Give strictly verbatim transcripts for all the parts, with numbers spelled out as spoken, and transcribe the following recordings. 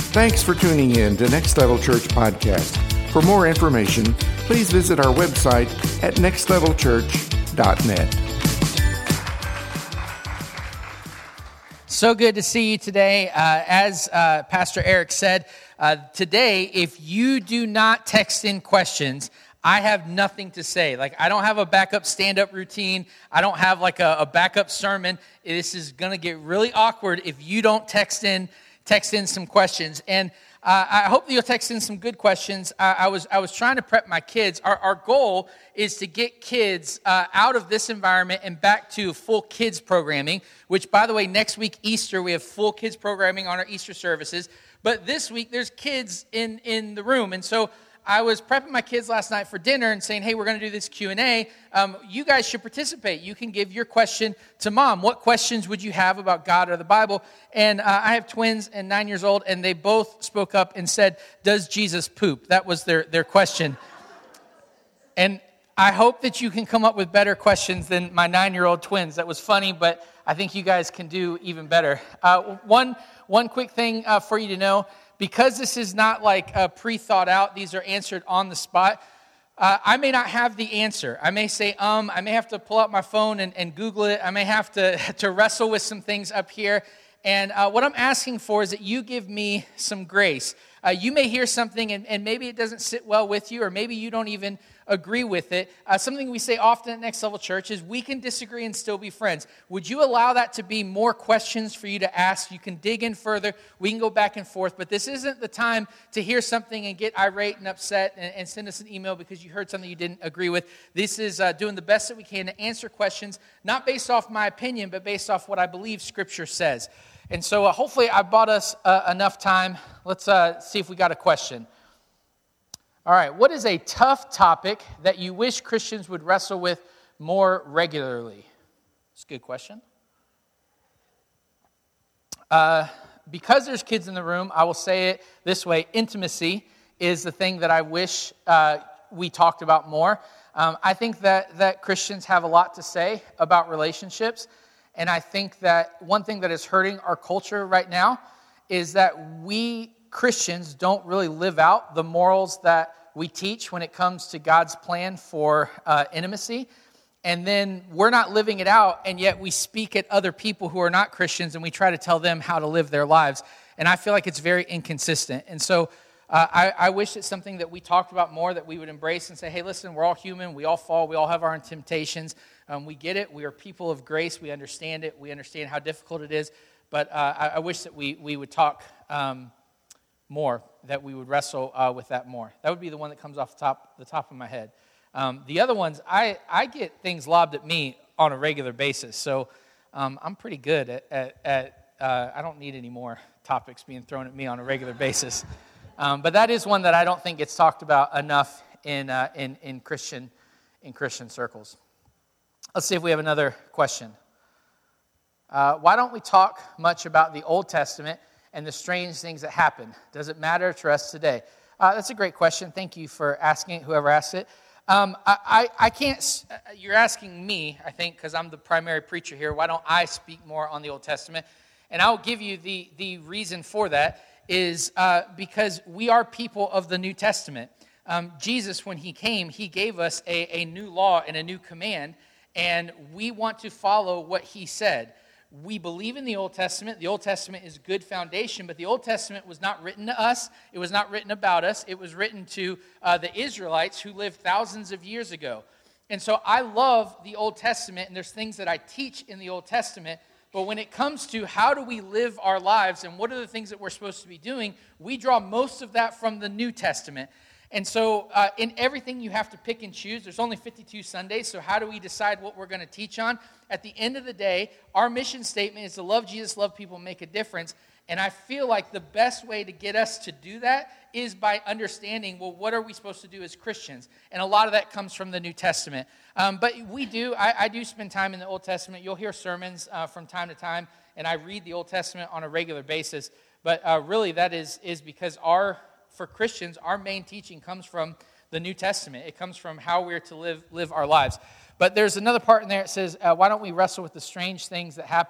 Thanks for tuning in to Next Level Church Podcast. For more information, please visit our website at next level church dot net. So good to see you today. Uh, as uh, Pastor Eric said, uh, today, if you do not text in questions, I have nothing to say. Like, I don't have a backup stand-up routine. I don't have like a, a backup sermon. This is going to get really awkward if you don't text in text in some questions. And uh, I hope that you'll text in some good questions. Uh, I was I was trying to prep my kids. Our, our goal is to get kids uh, out of this environment and back to full kids programming, which, by the way, next week, Easter, we have full kids programming on our Easter services. But this week, there's kids in, in the room. And so I was prepping my kids last night for dinner and saying, hey, we're going to do this Q and A. Um, you guys should participate. You can give your question to Mom. What questions would you have about God or the Bible? And uh, I have twins and nine years old, and they both spoke up and said, does Jesus poop? That was their, their question. And I hope that you can come up with better questions than my nine-year-old twins. That was funny, but I think you guys can do even better. Uh, one, one quick thing uh, for you to know. Because this is not like uh, pre-thought out, these are answered on the spot, uh, I may not have the answer. I may say, um, I may have to pull out my phone and, and Google it. I may have to, to wrestle with some things up here. And uh, what I'm asking for is that you give me some grace. Uh, you may hear something and, and maybe it doesn't sit well with you, or maybe you don't even agree with it. Uh, something we say often at Next Level Church is we can disagree and still be friends. Would you allow that to be more questions for you to ask? You can dig in further. We can go back and forth. But this isn't the time to hear something and get irate and upset and, and send us an email because you heard something you didn't agree with. This is uh, doing the best that we can to answer questions, not based off my opinion, but based off what I believe Scripture says. And so uh, hopefully I bought us uh, enough time. Let's uh, see if we got a question. All right, what is a tough topic that you wish Christians would wrestle with more regularly? That's a good question. Uh, because there's kids in the room, I will say it this way. Intimacy is the thing that I wish uh, we talked about more. Um, I think that, that Christians have a lot to say about relationships. And I think that one thing that is hurting our culture right now is that we Christians don't really live out the morals that we teach when it comes to God's plan for uh, intimacy. And then we're not living it out, and yet we speak at other people who are not Christians, and we try to tell them how to live their lives. And I feel like it's very inconsistent. And so uh, I, I wish it's something that we talked about more, that we would embrace and say, hey, listen, we're all human. We all fall. We all have our own temptations. Um, we get it. We are people of grace. We understand it. We understand how difficult it is. But uh, I, I wish that we, we would talk um, more, that we would wrestle uh, with that more. That would be the one that comes off the top, the top of my head. Um, the other ones, I, I get things lobbed at me on a regular basis. So um, I'm pretty good at, at, at uh, I don't need any more topics being thrown at me on a regular basis. Um, but that is one that I don't think gets talked about enough in uh, in, in Christian in Christian circles. Let's see if we have another question. Uh, why don't we talk much about the Old Testament and the strange things that happen? Does it matter to us today? Uh, that's a great question. Thank you for asking it, whoever asked it. Um, I, I, I can't, you're asking me, I think, because I'm the primary preacher here. Why don't I speak more on the Old Testament? And I'll give you the, the reason for that is uh, because we are people of the New Testament. Um, Jesus, when he came, he gave us a, a new law and a new command, and we want to follow what he said. We believe in the Old Testament. The Old Testament is good foundation, but the Old Testament was not written to us. It was not written about us. It was written to uh, the Israelites who lived thousands of years ago. And so I love the Old Testament, and there's things that I teach in the Old Testament, but when it comes to how do we live our lives and what are the things that we're supposed to be doing, we draw most of that from the New Testament. And so uh, in everything you have to pick and choose. There's only fifty-two Sundays, so how do we decide what we're going to teach on? At the end of the day, our mission statement is to love Jesus, love people, make a difference. And I feel like the best way to get us to do that is by understanding, well, what are we supposed to do as Christians? And a lot of that comes from the New Testament. Um, but we do, I, I do spend time in the Old Testament. You'll hear sermons uh, from time to time, and I read the Old Testament on a regular basis. But uh, really that is, is because our, for Christians, our main teaching comes from the New Testament. It comes from how we're to live, live our lives. But there's another part in there that says, uh, why don't we wrestle with the strange things that happen?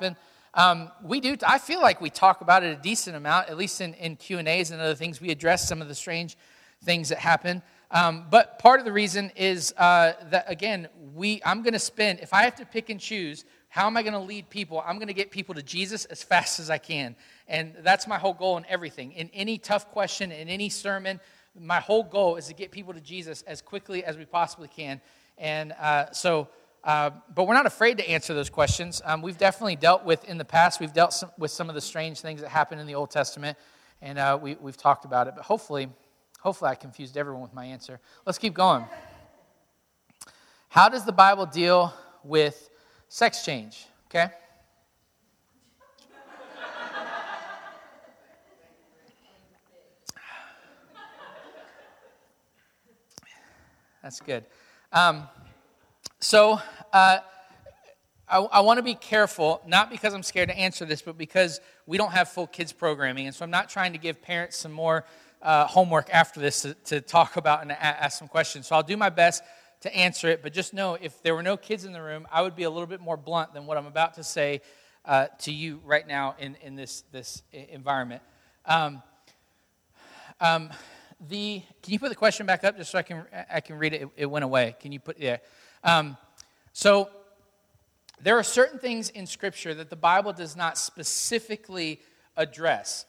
Um, we do, I feel like we talk about it a decent amount, at least in, in Q and A's and other things. We address some of the strange things that happen. Um, but part of the reason is uh, that, again, we I'm going to spend, if I have to pick and choose, how am I going to lead people? I'm going to get people to Jesus as fast as I can. And that's my whole goal in everything. In any tough question, in any sermon, my whole goal is to get people to Jesus as quickly as we possibly can. And uh, so, uh, but we're not afraid to answer those questions. Um, we've definitely dealt with, in the past, we've dealt some, with some of the strange things that happen in the Old Testament. And uh, we, we've talked about it. But hopefully, hopefully I confused everyone with my answer. Let's keep going. How does the Bible deal with sex change? Okay. That's good. Um, so uh, I, I want to be careful, not because I'm scared to answer this, but because we don't have full kids programming. And so I'm not trying to give parents some more uh, homework after this to, to talk about and a- ask some questions. So I'll do my best to answer it. But just know, if there were no kids in the room, I would be a little bit more blunt than what I'm about to say uh, to you right now in, in this, this environment. Um, um, The can you put the question back up just so I can I can read it? It, it went away. Can you put yeah? Um, so there are certain things in Scripture that the Bible does not specifically address.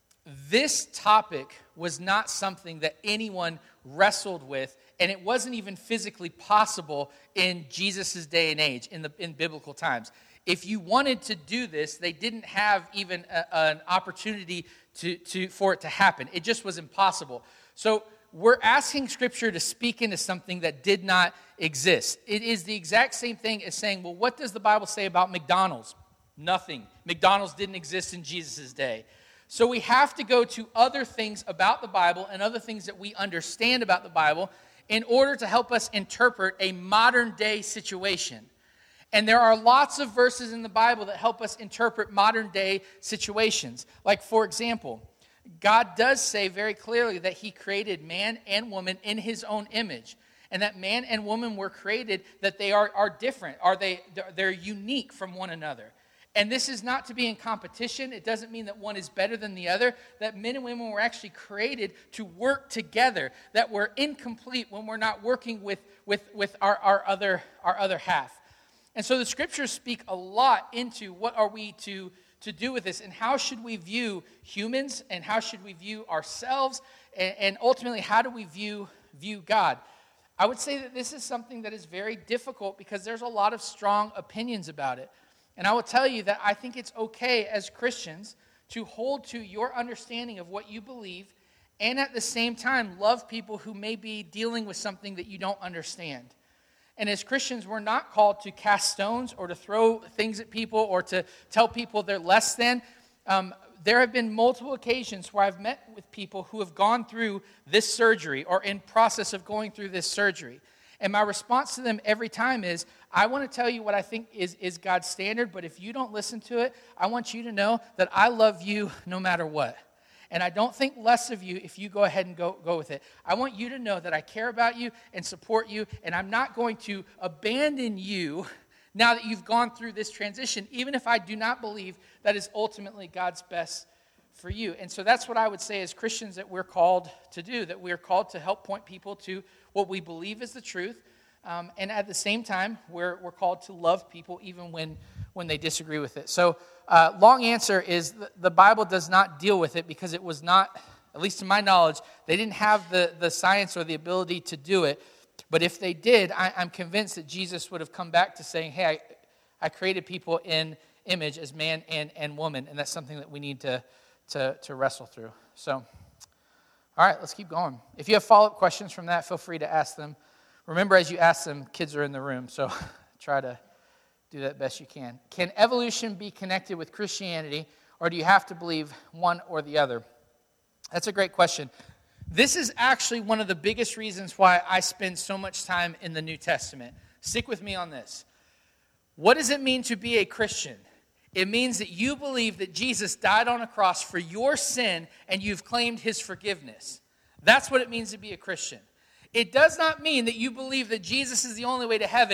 This topic was not something that anyone wrestled with, and it wasn't even physically possible in Jesus' day and age, in the in biblical times. If you wanted to do this, they didn't have even a, an opportunity to, to for it to happen. It just was impossible. So we're asking Scripture to speak into something that did not exist. It is the exact same thing as saying, well, what does the Bible say about McDonald's? Nothing. McDonald's didn't exist in Jesus' day. So we have to go to other things about the Bible and other things that we understand about the Bible in order to help us interpret a modern-day situation. And there are lots of verses in the Bible that help us interpret modern-day situations. Like, for example, God does say very clearly that He created man and woman in His own image. And that man and woman were created, that they are, are different. Are they, they're unique from one another. And this is not to be in competition. It doesn't mean that one is better than the other. That men and women were actually created to work together. That we're incomplete when we're not working with, with, with our, our, other, our other half. And so the Scriptures speak a lot into what are we to, to do with this, and how should we view humans, and how should we view ourselves, and, and ultimately how do we view, view God. I would say that this is something that is very difficult because there's a lot of strong opinions about it. And I will tell you that I think it's okay as Christians to hold to your understanding of what you believe, and at the same time love people who may be dealing with something that you don't understand. And as Christians, we're not called to cast stones or to throw things at people or to tell people they're less than. Um, there have been multiple occasions where I've met with people who have gone through this surgery or in process of going through this surgery. And my response to them every time is, I want to tell you what I think is, is God's standard, but if you don't listen to it, I want you to know that I love you no matter what. And I don't think less of you if you go ahead and go, go with it. I want you to know that I care about you and support you, and I'm not going to abandon you now that you've gone through this transition, even if I do not believe that is ultimately God's best for you. And so that's what I would say as Christians that we're called to do, that we're called to help point people to what we believe is the truth. Um, and at the same time, we're, we're called to love people even when, when they disagree with it. So uh, long answer is the, the Bible does not deal with it because it was not, at least to my knowledge, they didn't have the, the science or the ability to do it. But if they did, I, I'm convinced that Jesus would have come back to saying, hey, I, I created people in image as man and, and woman, and that's something that we need to, to, to wrestle through. So, all right, let's keep going. If you have follow-up questions from that, feel free to ask them. Remember, as you ask them, kids are in the room, so try to do that best you can. Can evolution be connected with Christianity, or do you have to believe one or the other? That's a great question. This is actually one of the biggest reasons why I spend so much time in the New Testament. Stick with me on this. What does it mean to be a Christian? It means that you believe that Jesus died on a cross for your sin and you've claimed His forgiveness. That's what it means to be a Christian. It does not mean that you believe that Jesus is the only way to heaven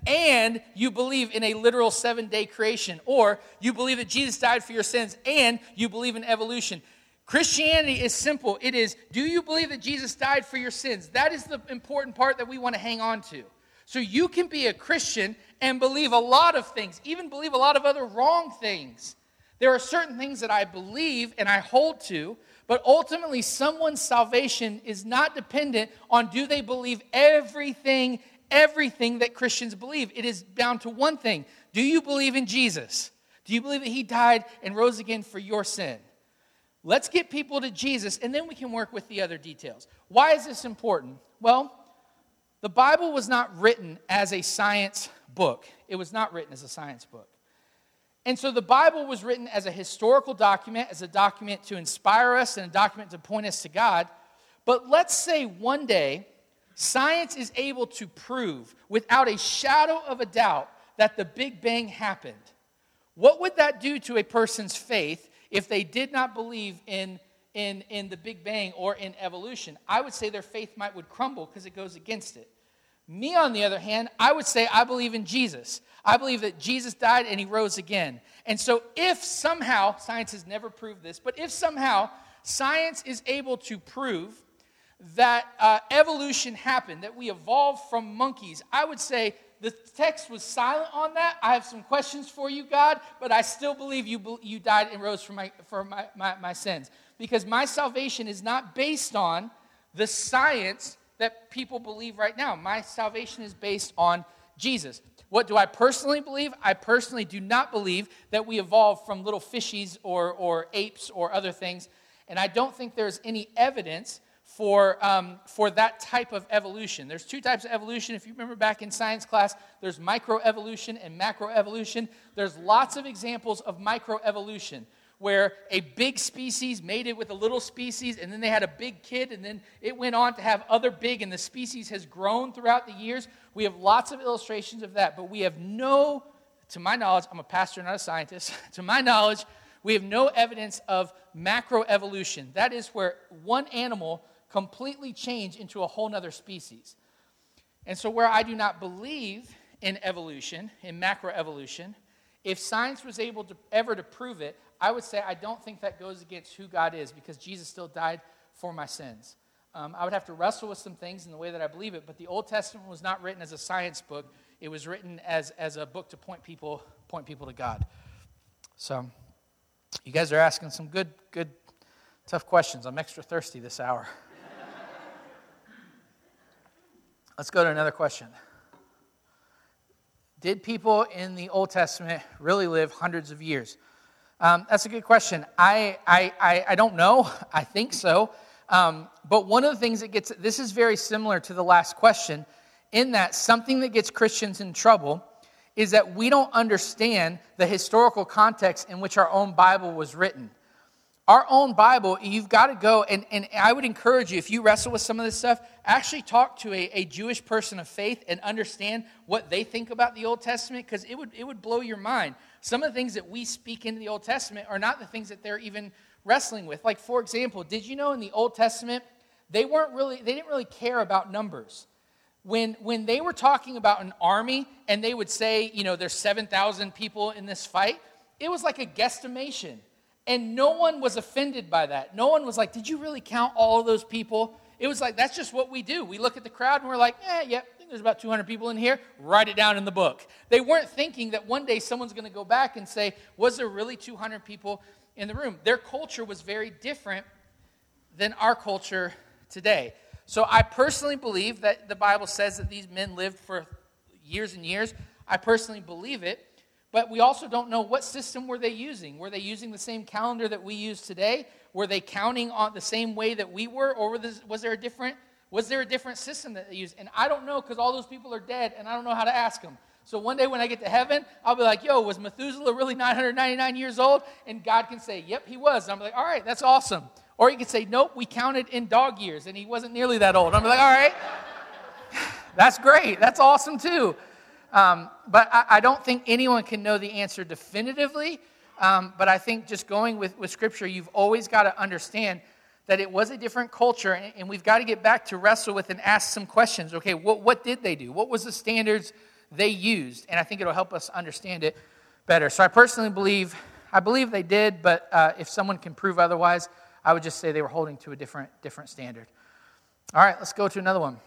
and you believe in a literal seven-day creation, or you believe that Jesus died for your sins and you believe in evolution. Christianity is simple. It is, do you believe that Jesus died for your sins? That is the important part that we want to hang on to. So you can be a Christian and believe a lot of things, even believe a lot of other wrong things. There are certain things that I believe and I hold to, but ultimately someone's salvation is not dependent on do they believe everything, everything that Christians believe. It is down to one thing. Do you believe in Jesus? Do you believe that he died and rose again for your sin? Let's get people to Jesus, and then we can work with the other details. Why is this important? Well, the Bible was not written as a science book. It was not written as a science book. And so the Bible was written as a historical document, as a document to inspire us and a document to point us to God. But let's say one day, science is able to prove without a shadow of a doubt that the Big Bang happened. What would that do to a person's faith if they did not believe in, in, in the Big Bang or in evolution? I would say their faith might would crumble because it goes against it. Me, on the other hand, I would say I believe in Jesus. I believe that Jesus died and he rose again. And so if somehow, science has never proved this, but if somehow science is able to prove that uh, evolution happened, that we evolved from monkeys, I would say the text was silent on that. I have some questions for you, God, but I still believe you you died and rose for my for my, my, my sins. Because my salvation is not based on the science that people believe right now. My salvation is based on Jesus. What do I personally believe? I personally do not believe that we evolved from little fishies or, or apes or other things. And I don't think there's any evidence for, um, for that type of evolution. There's two types of evolution. If you remember back in science class, there's microevolution and macroevolution. There's lots of examples of microevolution, where a big species mated with a little species, and then they had a big kid, and then it went on to have other big, and the species has grown throughout the years. We have lots of illustrations of that, but we have no, to my knowledge, I'm a pastor, not a scientist, to my knowledge, we have no evidence of macroevolution. That is where one animal completely changed into a whole other species. And so where I do not believe in evolution, in macroevolution, if science was able to ever to prove it, I would say I don't think that goes against who God is, because Jesus still died for my sins. Um, I would have to wrestle with some things in the way that I believe it, but the Old Testament was not written as a science book. It was written as, as a book to point people point people to God. So you guys are asking some good, good, tough questions. I'm extra thirsty this hour. Let's go to another question. Did people in the Old Testament really live hundreds of years? Um, that's a good question. I, I, I, I don't know. I think so. Um, but one of the things that gets, this is very similar to the last question, in that something that gets Christians in trouble is that we don't understand the historical context in which our own Bible was written. Our own Bible, you've got to go, and, and I would encourage you, if you wrestle with some of this stuff, actually talk to a, a Jewish person of faith and understand what they think about the Old Testament, because it would, it would blow your mind. Some of the things that we speak into the Old Testament are not the things that they're even wrestling with. Like, for example, did you know in the Old Testament, they weren't really, they didn't really care about numbers. When, when they were talking about an army and they would say, you know, there's seven thousand people in this fight, it was like a guesstimation. And no one was offended by that. No one was like, did you really count all of those people? It was like, that's just what we do. We look at the crowd and we're like, eh, yeah, I think there's about two hundred people in here. Write it down in the book. They weren't thinking that one day someone's going to go back and say, was there really two hundred people in the room? Their culture was very different than our culture today. So I personally believe that the Bible says that these men lived for years and years. I personally believe it. But we also don't know what system were they using. Were they using the same calendar that we use today? Were they counting on the same way that we were? Or was there a different was there a different system that they used? And I don't know, because all those people are dead, and I don't know how to ask them. So one day when I get to heaven, I'll be like, yo, was Methuselah really nine hundred ninety-nine years old? And God can say, yep, he was. And I'm like, all right, that's awesome. Or he could say, nope, we counted in dog years, and he wasn't nearly that old. I'm like, all right, that's great. That's awesome too. Um, but I, I don't think anyone can know the answer definitively. Um, but I think just going with, with Scripture, you've always got to understand that it was a different culture, and, and we've got to get back to wrestle with and ask some questions. Okay, what, what did they do? What was the standards they used, and I think it'll help us understand it better. So I personally believe, I believe they did, but uh, if someone can prove otherwise, I would just say they were holding to a different, different standard. All right, let's go to another one.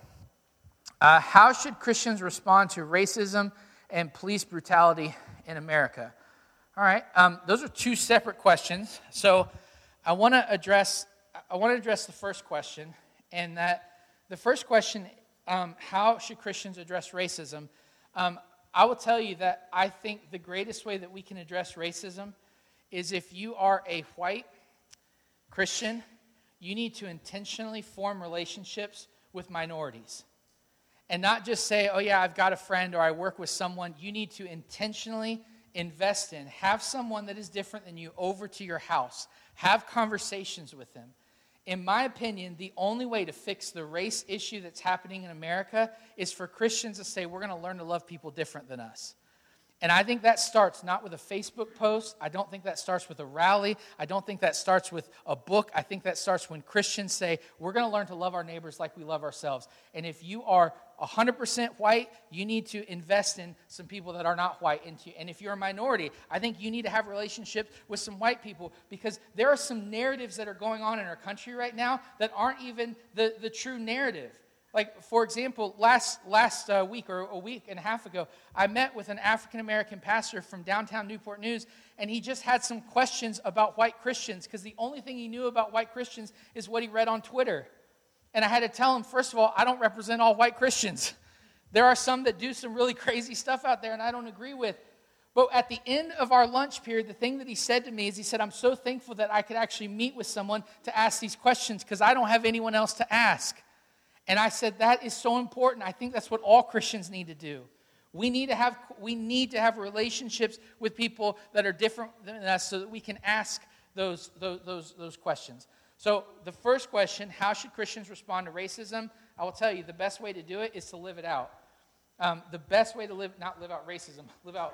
Uh, how should Christians respond to racism and police brutality in America? All right, um, those are two separate questions. So I want to address, I want to address the first question, and that the first question, um, how should Christians address racism? Um, I will tell you that I think the greatest way that we can address racism is if you are a white Christian, you need to intentionally form relationships with minorities. And not just say, oh yeah, I've got a friend or I work with someone. You need to intentionally invest in. Have someone that is different than you over to your house. Have conversations with them. In my opinion, the only way to fix the race issue that's happening in America is for Christians to say, we're going to learn to love people different than us. And I think that starts not with a Facebook post. I don't think that starts with a rally. I don't think that starts with a book. I think that starts when Christians say, we're going to learn to love our neighbors like we love ourselves. And if you are one hundred percent white, you need to invest in some people that are not white. And if you're a minority, I think you need to have relationships with some white people, because there are some narratives that are going on in our country right now that aren't even the, the true narrative. Like, for example, last last uh, week or a week and a half ago, I met with an African-American pastor from downtown Newport News, and he just had some questions about white Christians, because the only thing he knew about white Christians is what he read on Twitter. And I had to tell him, first of all, I don't represent all white Christians. There are some that do some really crazy stuff out there, and I don't agree with. But at the end of our lunch period, the thing that he said to me is, he said, I'm so thankful that I could actually meet with someone to ask these questions, because I don't have anyone else to ask. And I said, that is so important. I think that's what all Christians need to do. We need to have we need to have relationships with people that are different than us, so that we can ask those those those, those questions. So the first question, how should Christians respond to racism? I will tell you, the best way to do it is to live it out. Um, the best way to live, not live out racism, live out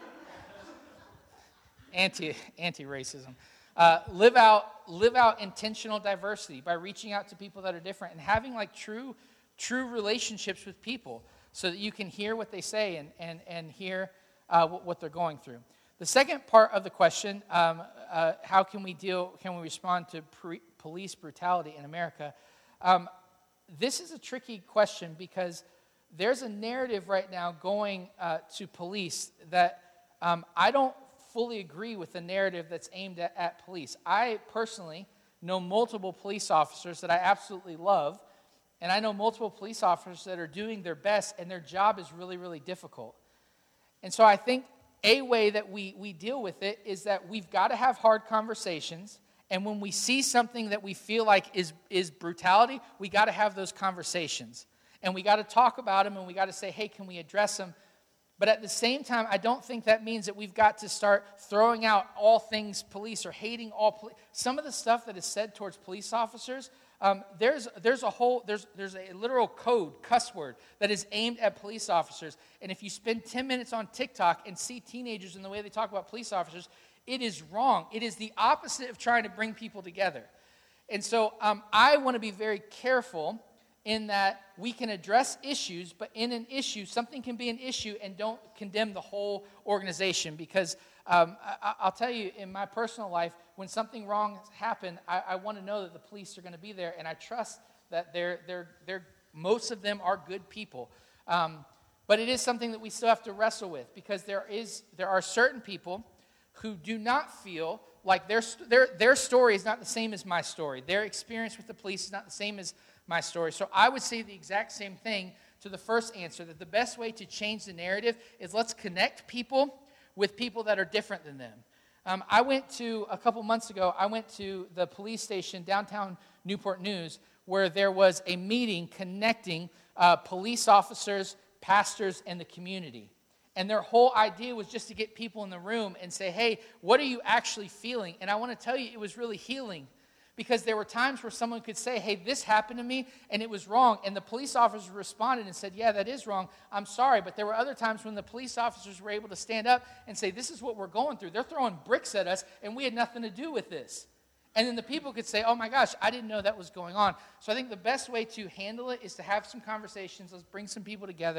anti anti-racism. Uh, live out live out intentional diversity by reaching out to people that are different and having like true true relationships with people, so that you can hear what they say and and and hear uh, what, what they're going through. The second part of the question, um, uh, how can we deal? Can we respond to pre- police brutality in America? Um, this is a tricky question, because there's a narrative right now going uh, to police that um, I don't fully agree with the narrative that's aimed at, at police. I personally know multiple police officers that I absolutely love, and I know multiple police officers that are doing their best, and their job is really, really difficult. And so I think a way that we, we deal with it is that we've got to have hard conversations, and when we see something that we feel like is, is brutality, we got to have those conversations. And we got to talk about them, and we got to say, hey, can we address them? But at the same time, I don't think that means that we've got to start throwing out all things police or hating all police. Some of the stuff that is said towards police officers, um, there's there's a whole there's there's a literal code, cuss word, that is aimed at police officers. And if you spend ten minutes on TikTok and see teenagers in the way they talk about police officers, it is wrong. It is the opposite of trying to bring people together. And so um, I want to be very careful in that we can address issues, but in an issue, something can be an issue, and don't condemn the whole organization. Because um, I, I'll tell you, in my personal life, when something wrong has happened, I, I want to know that the police are going to be there, and I trust that they're they're they're most of them are good people. Um, but it is something that we still have to wrestle with, because there is there are certain people who do not feel like their their their story is not the same as my story. Their experience with the police is not the same as my story. So I would say the exact same thing to the first answer, that the best way to change the narrative is let's connect people with people that are different than them. Um, I went to, a couple months ago, I went to the police station downtown Newport News, where there was a meeting connecting uh, police officers, pastors, and the community. And their whole idea was just to get people in the room and say, hey, what are you actually feeling? And I want to tell you, it was really healing. Because there were times where someone could say, hey, this happened to me, and it was wrong. And the police officers responded and said, yeah, that is wrong. I'm sorry. But there were other times when the police officers were able to stand up and say, this is what we're going through. They're throwing bricks at us, and we had nothing to do with this. And then the people could say, oh, my gosh, I didn't know that was going on. So I think the best way to handle it is to have some conversations. Let's bring some people together.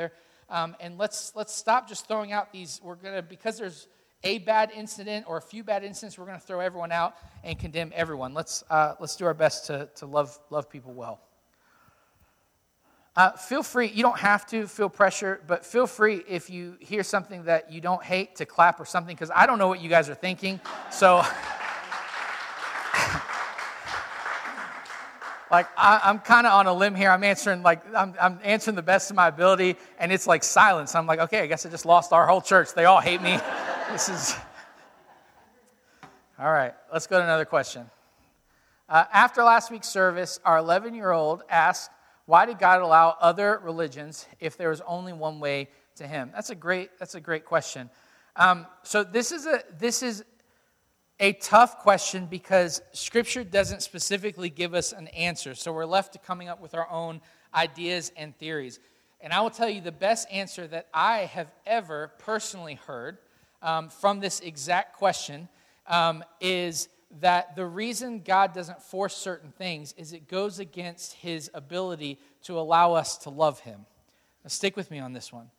Um, and let's let's stop just throwing out these, we're going to, because there's a bad incident or a few bad incidents, we're going to throw everyone out and condemn everyone. Let's uh, let's do our best to, to love love people well. Uh, feel free, you don't have to feel pressure, but feel free if you hear something that you don't hate to clap or something, because I don't know what you guys are thinking. So, like, I, I'm kind of on a limb here. I'm answering, like, I'm, I'm answering the best of my ability, and it's like silence. I'm like, okay, I guess I just lost our whole church. They all hate me. This is... All right, let's go to another question. Uh, after last week's service, our eleven-year-old asked, why did God allow other religions if there was only one way to Him? That's a great. That's a great question. Um, so this is a this is a tough question because Scripture doesn't specifically give us an answer. So we're left to coming up with our own ideas and theories. And I will tell you the best answer that I have ever personally heard um, from this exact question um, is that the reason God doesn't force certain things is it goes against His ability to allow us to love Him. Now stick with me on this one.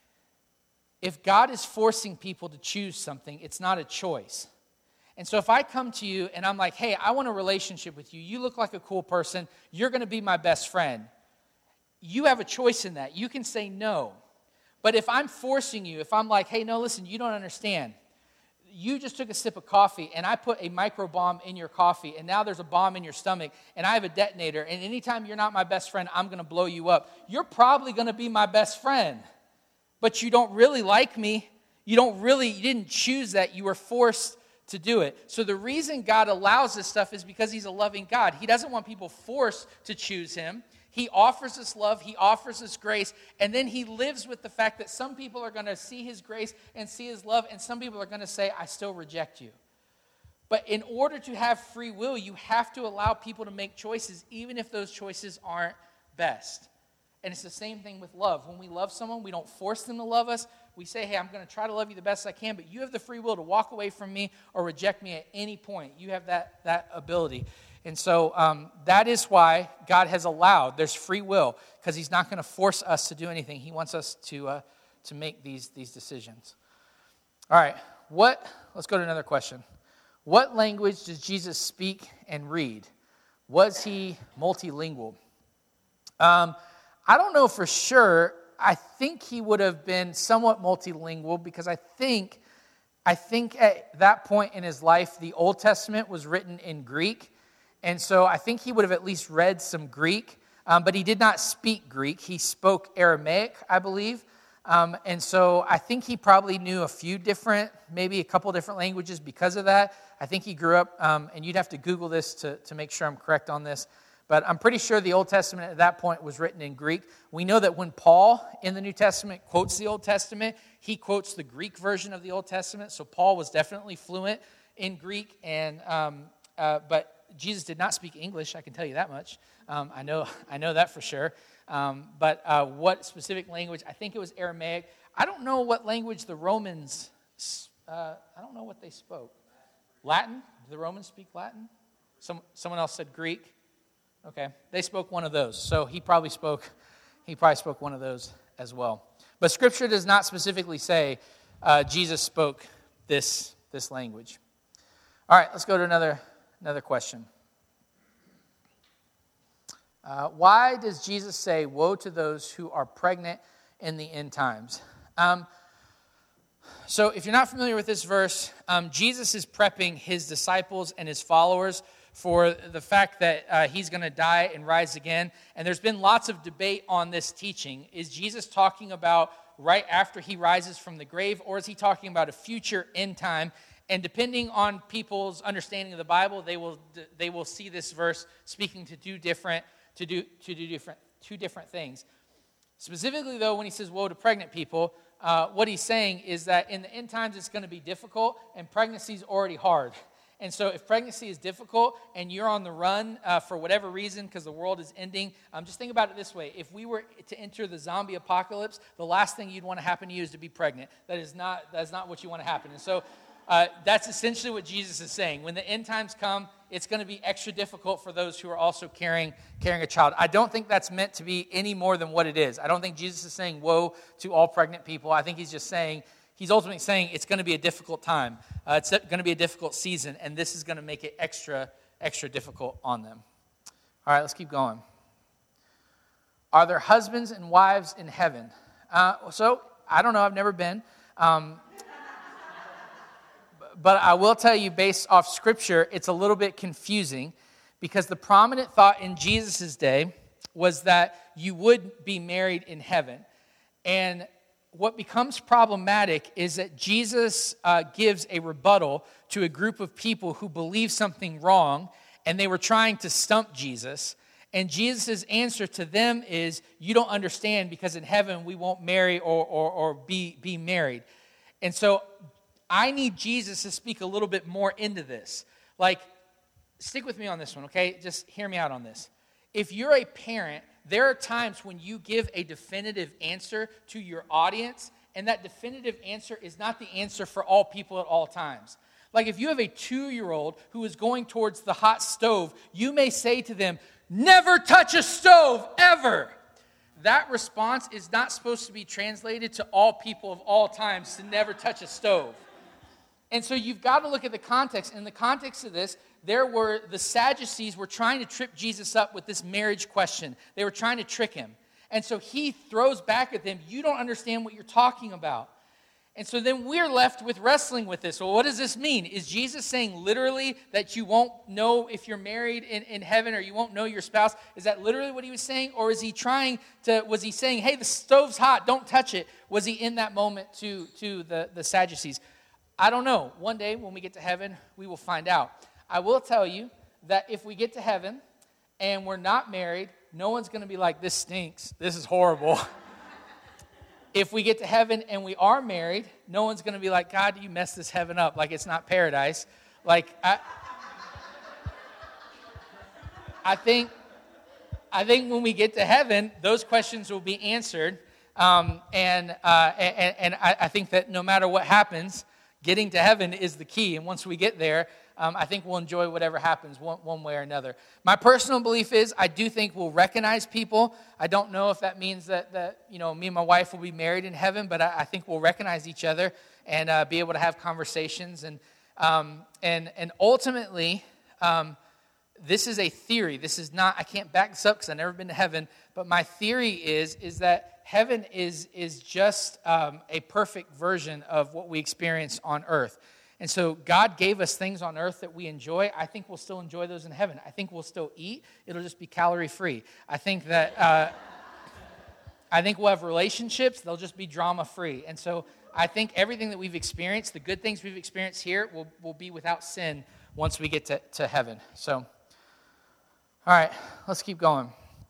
If God is forcing people to choose something, it's not a choice. And so if I come to you and I'm like, hey, I want a relationship with you. You look like a cool person. You're going to be my best friend. You have a choice in that. You can say no. But if I'm forcing you, if I'm like, hey, no, listen, you don't understand. You just took a sip of coffee, and I put a micro bomb in your coffee, and now there's a bomb in your stomach, and I have a detonator, and anytime you're not my best friend, I'm going to blow you up. You're probably going to be my best friend, but you don't really like me. You don't really, you didn't choose that. You were forced to do it. So the reason God allows this stuff is because He's a loving God. He doesn't want people forced to choose Him. He offers us love, He offers us grace, and then He lives with the fact that some people are going to see His grace and see His love, and some people are going to say, I still reject you. But in order to have free will, you have to allow people to make choices, even if those choices aren't best. And it's the same thing with love. When we love someone, we don't force them to love us. We say, hey, I'm going to try to love you the best I can, but you have the free will to walk away from me or reject me at any point. You have that, that ability. And so um, that is why God has allowed, there's free will, because He's not going to force us to do anything. He wants us to uh, to make these, these decisions. All right, what? Let's go to another question. What language does Jesus speak and read? Was He multilingual? Um, I don't know for sure. I think He would have been somewhat multilingual because I think, I think at that point in His life, the Old Testament was written in Greek. And so I think He would have at least read some Greek, um, but He did not speak Greek. He spoke Aramaic, I believe. Um, and so I think He probably knew a few different, maybe a couple different languages because of that. I think He grew up, um, and you'd have to Google this to, to make sure I'm correct on this, but I'm pretty sure the Old Testament at that point was written in Greek. We know that when Paul in the New Testament quotes the Old Testament, he quotes the Greek version of the Old Testament. So Paul was definitely fluent in Greek, and um, uh, but Jesus did not speak English, I can tell you that much. Um, I know I know that for sure. Um, but uh, what specific language? I think it was Aramaic. I don't know what language the Romans, uh, I don't know what they spoke. Latin? Did the Romans speak Latin? Some Someone else said Greek. Okay, they spoke one of those. So he probably spoke, he probably spoke one of those as well. But Scripture does not specifically say uh, Jesus spoke this, this language. All right, let's go to another Another question. Uh, why does Jesus say, woe to those who are pregnant in the end times? Um, so if you're not familiar with this verse, um, Jesus is prepping His disciples and His followers for the fact that uh, He's going to die and rise again. And there's been lots of debate on this teaching. Is Jesus talking about right after He rises from the grave, or is He talking about a future end time? And depending on people's understanding of the Bible, they will they will see this verse speaking to two different to do to do different two different things. Specifically, though, when He says "woe to pregnant people," uh, what He's saying is that in the end times it's going to be difficult, and pregnancy is already hard. And so, if pregnancy is difficult and you're on the run uh, for whatever reason because the world is ending, um, just think about it this way: if we were to enter the zombie apocalypse, the last thing you'd want to happen to you is to be pregnant. That is not that is not what you want to happen. And so. Uh, that's essentially what Jesus is saying. When the end times come, it's going to be extra difficult for those who are also carrying carrying a child. I don't think that's meant to be any more than what it is. I don't think Jesus is saying woe to all pregnant people. I think he's just saying, he's ultimately saying it's going to be a difficult time. Uh, it's going to be a difficult season, and this is going to make it extra, extra difficult on them. All right, let's keep going. Are there husbands and wives in heaven? Uh, so, I don't know. I've never been. Um, but I will tell you, based off Scripture, it's a little bit confusing because the prominent thought in Jesus' day was that you would be married in heaven. And what becomes problematic is that Jesus uh, gives a rebuttal to a group of people who believe something wrong, and they were trying to stump Jesus. And Jesus' answer to them is, you don't understand because in heaven we won't marry or, or, or be, be married. And so I need Jesus to speak a little bit more into this. Like, stick with me on this one, okay? Just hear me out on this. If you're a parent, there are times when you give a definitive answer to your audience, and that definitive answer is not the answer for all people at all times. Like if you have a two-year-old who is going towards the hot stove, you may say to them, never touch a stove, ever. That response is not supposed to be translated to all people of all times to never touch a stove. And so you've got to look at the context. In the context of this, there were the Sadducees were trying to trip Jesus up with this marriage question. They were trying to trick him. And so he throws back at them, you don't understand what you're talking about. And so then we're left with wrestling with this. Well, what does this mean? Is Jesus saying literally that you won't know if you're married in, in heaven or you won't know your spouse? Is that literally what he was saying? Or is he trying to, was he saying, hey, the stove's hot, don't touch it? Was he in that moment to, to the, the Sadducees? I don't know. One day when we get to heaven, we will find out. I will tell you that if we get to heaven and we're not married, no one's going to be like, this stinks. This is horrible. If we get to heaven and we are married, no one's going to be like, God, you messed this heaven up. Like it's not paradise. Like, I, I think, I think when we get to heaven, those questions will be answered. Um, and, uh, and and I, I think that no matter what happens, getting to heaven is the key. And once we get there, um, I think we'll enjoy whatever happens one, one way or another. My personal belief is I do think we'll recognize people. I don't know if that means that, that you know, me and my wife will be married in heaven, but I, I think we'll recognize each other and uh, be able to have conversations. And um, and and ultimately, um, this is a theory. This is not, I can't back this up because I've never been to heaven, but my theory is, is that heaven is, is just um, a perfect version of what we experience on earth. And so God gave us things on earth that we enjoy. I think we'll still enjoy those in heaven. I think we'll still eat. It'll just be calorie-free. I think that, uh, I think we'll have relationships. They'll just be drama-free. And so I think everything that we've experienced, the good things we've experienced here, will, will be without sin once we get to, to heaven. So, all right, let's keep going.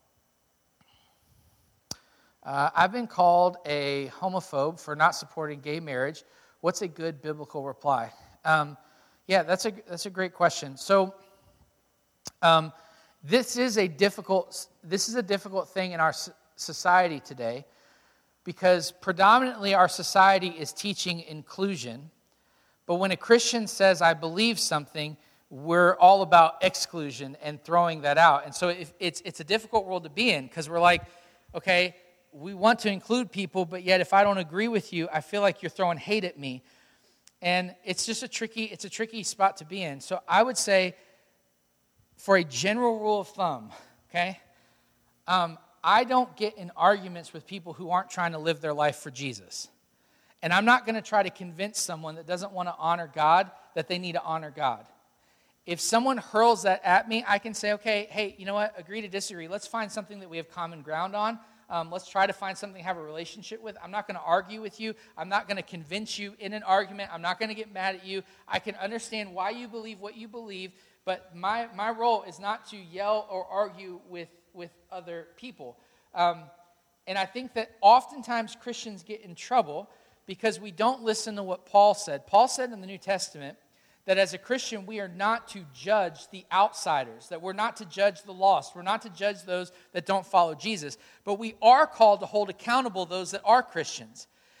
Uh, I've been called a homophobe for not supporting gay marriage. What's a good biblical reply? Um, yeah, that's a that's a great question. So, um, this is a difficult this is a difficult thing in our society today, because predominantly our society is teaching inclusion, but when a Christian says I believe something, we're all about exclusion and throwing that out. And so if it's it's a difficult world to be in, because we're like, okay, we want to include people, but yet if I don't agree with you, I feel like you're throwing hate at me. And it's just a tricky, it's a tricky spot to be in. So I would say, for a general rule of thumb, okay, um, I don't get in arguments with people who aren't trying to live their life for Jesus. And I'm not going to try to convince someone that doesn't want to honor God that they need to honor God. If someone hurls that at me, I can say, okay, hey, you know what, agree to disagree. Let's find something that we have common ground on. Um, let's try to find something to have a relationship with. I'm not going to argue with you. I'm not going to convince you in an argument. I'm not going to get mad at you. I can understand why you believe what you believe, but my, my role is not to yell or argue with, with other people. Um, and I think that oftentimes Christians get in trouble because we don't listen to what Paul said. Paul said in the New Testament that as a Christian, we are not to judge the outsiders, that we're not to judge the lost, we're not to judge those that don't follow Jesus, but we are called to hold accountable those that are Christians.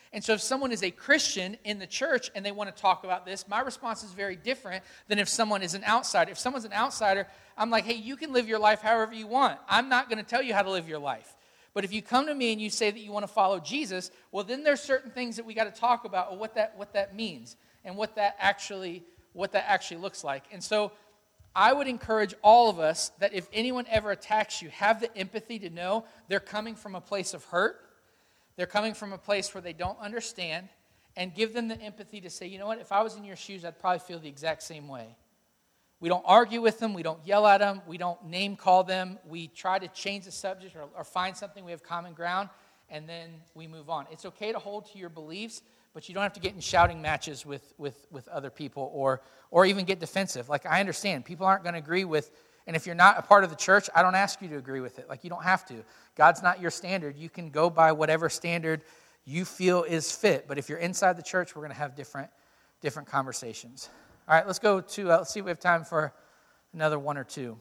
And so if someone is a Christian in the church and they want to talk about this, my response is very different than if someone is an outsider. If someone's an outsider, I'm like, hey, you can live your life however you want. I'm not going to tell you how to live your life. But if you come to me and you say that you want to follow Jesus, well, then there's certain things that we got to talk about, or what that what that means and what that actually what that actually looks like. And so I would encourage all of us that if anyone ever attacks you, have the empathy to know they're coming from a place of hurt. They're coming from a place where they don't understand, and give them the empathy to say, you know what, if I was in your shoes, I'd probably feel the exact same way. We don't argue with them. We don't yell at them. We don't name call them. We try to change the subject or, or find something we have common ground, and then we move on. It's okay to hold to your beliefs, but you don't have to get in shouting matches with, with, with other people or or even get defensive. Like, I understand. People aren't going to agree with, and if you're not a part of the church, I don't ask you to agree with it. Like, you don't have to. God's not your standard. You can go by whatever standard you feel is fit. But if you're inside the church, we're going to have different different conversations. All right, let's go to, uh, let's see if we have time for another one or two.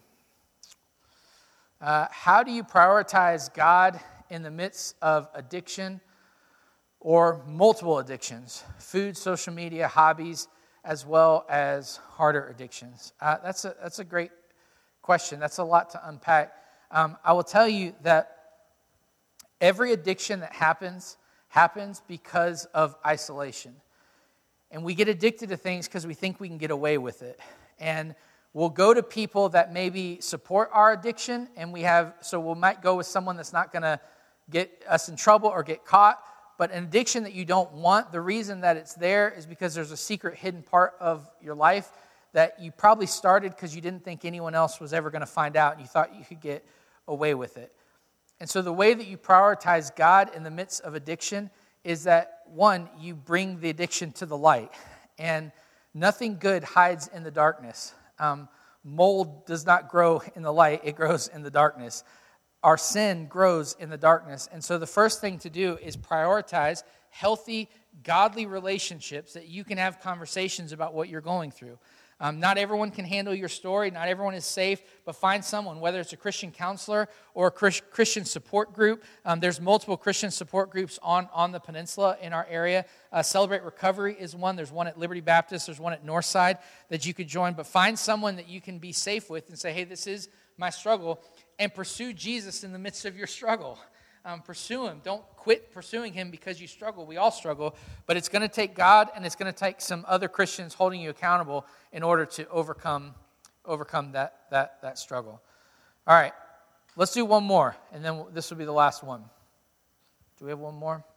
Uh, how do you prioritize God in the midst of addiction or multiple addictions? Food, social media, hobbies, as well as harder addictions. Uh, that's a that's a great question. That's a lot to unpack. Um, I will tell you that every addiction that happens, happens because of isolation. And we get addicted to things because we think we can get away with it. And we'll go to people that maybe support our addiction, and we have, so we might go with someone that's not going to get us in trouble or get caught. But an addiction that you don't want, the reason that it's there is because there's a secret hidden part of your life that you probably started because you didn't think anyone else was ever going to find out, and you thought you could get away with it. And so the way that you prioritize God in the midst of addiction is that, one, you bring the addiction to the light. And nothing good hides in the darkness. Um, mold does not grow in the light, it grows in the darkness. Our sin grows in the darkness. And so the first thing to do is prioritize healthy, godly relationships that you can have conversations about what you're going through. Um, not everyone can handle your story. Not everyone is safe. But find someone, whether it's a Christian counselor or a Christian support group. Um, there's multiple Christian support groups on, on the peninsula in our area. Uh, Celebrate Recovery is one. There's one at Liberty Baptist. There's one at Northside that you could join. But find someone that you can be safe with and say, hey, this is my struggle. And pursue Jesus in the midst of your struggle. Um, pursue Him. Don't quit pursuing Him because you struggle. We all struggle. But it's going to take God, and it's going to take some other Christians holding you accountable in order to overcome overcome that that that struggle. All right. Let's do one more, and then this will be the last one. Do we have one more?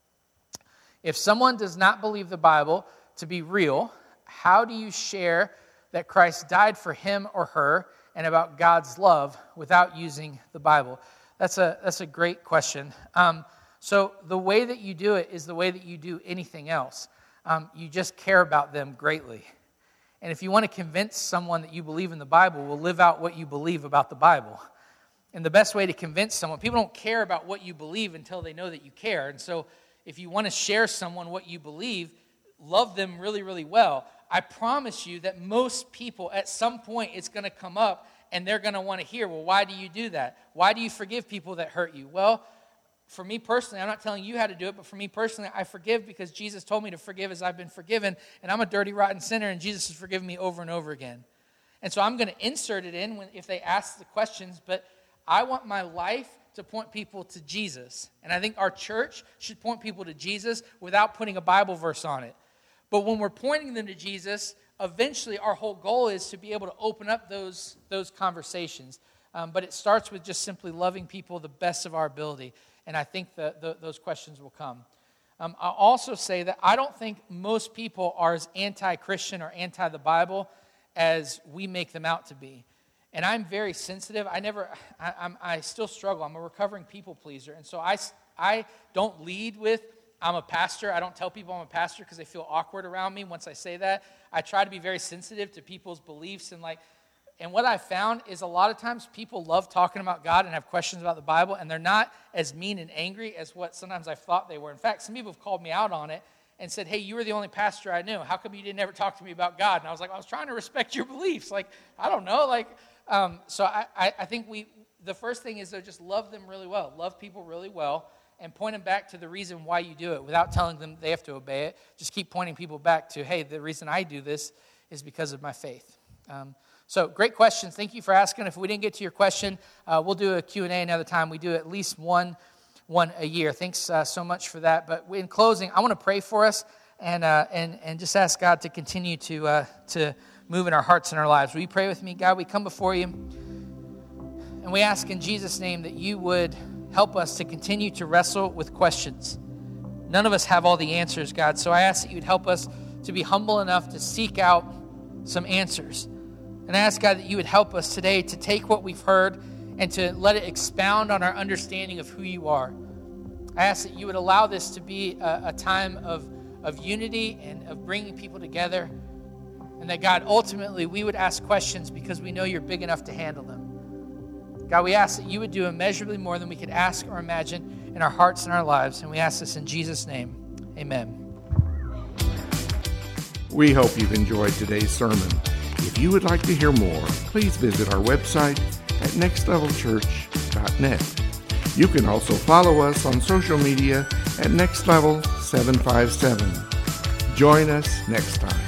If someone does not believe the Bible to be real, how do you share that Christ died for him or her and about God's love without using the Bible? That's a that's a great question. Um, so the way that you do it is the way that you do anything else. Um, you just care about them greatly. And if you want to convince someone that you believe in the Bible, well, live out what you believe about the Bible. And the best way to convince someone, people don't care about what you believe until they know that you care. And so if you want to share someone what you believe, love them really, really well. I promise you that most people, at some point, it's going to come up and they're going to want to hear, well, why do you do that? Why do you forgive people that hurt you? Well, for me personally, I'm not telling you how to do it, but for me personally, I forgive because Jesus told me to forgive as I've been forgiven, and I'm a dirty, rotten sinner, and Jesus has forgiven me over and over again. And so I'm going to insert it in when, if they ask the questions, but I want my life to point people to Jesus. And I think our church should point people to Jesus without putting a Bible verse on it. But when we're pointing them to Jesus, eventually our whole goal is to be able to open up those, those conversations. Um, but it starts with just simply loving people the best of our ability. And I think that the, those questions will come. Um, I'll also say that I don't think most people are as anti-Christian or anti the Bible as we make them out to be. And I'm very sensitive. I never, I, I'm, I still struggle. I'm a recovering people pleaser. And so I, I don't lead with, I'm a pastor. I don't tell people I'm a pastor because they feel awkward around me once I say that. I try to be very sensitive to people's beliefs and like, and what I found is a lot of times people love talking about God and have questions about the Bible, and they're not as mean and angry as what sometimes I thought they were. In fact, some people have called me out on it and said, hey, you were the only pastor I knew. How come you didn't ever talk to me about God? And I was like, I was trying to respect your beliefs. Like, I don't know. Like, um, so I, I, I think we, the first thing is to just love them really well. Love people really well and point them back to the reason why you do it without telling them they have to obey it. Just keep pointing people back to, hey, the reason I do this is because of my faith. Um, so great questions. Thank you for asking. If we didn't get to your question, uh, we'll do a Q and A another time. We do at least one one a year. Thanks uh, so much for that. But in closing, I want to pray for us and uh, and and just ask God to continue to uh, to move in our hearts and our lives. Will you pray with me? God, we come before you, and we ask in Jesus' name that you would help us to continue to wrestle with questions. None of us have all the answers, God, so I ask that you'd help us to be humble enough to seek out some answers. And I ask, God, that you would help us today to take what we've heard and to let it expound on our understanding of who you are. I ask that you would allow this to be a, a time of, of unity and of bringing people together, and that, God, ultimately we would ask questions because we know you're big enough to handle them. God, we ask that you would do immeasurably more than we could ask or imagine in our hearts and our lives, and we ask this in Jesus' name. Amen. We hope you've enjoyed today's sermon. If you would like to hear more, please visit our website at next level church dot net. You can also follow us on social media at next level seven five seven. Join us next time.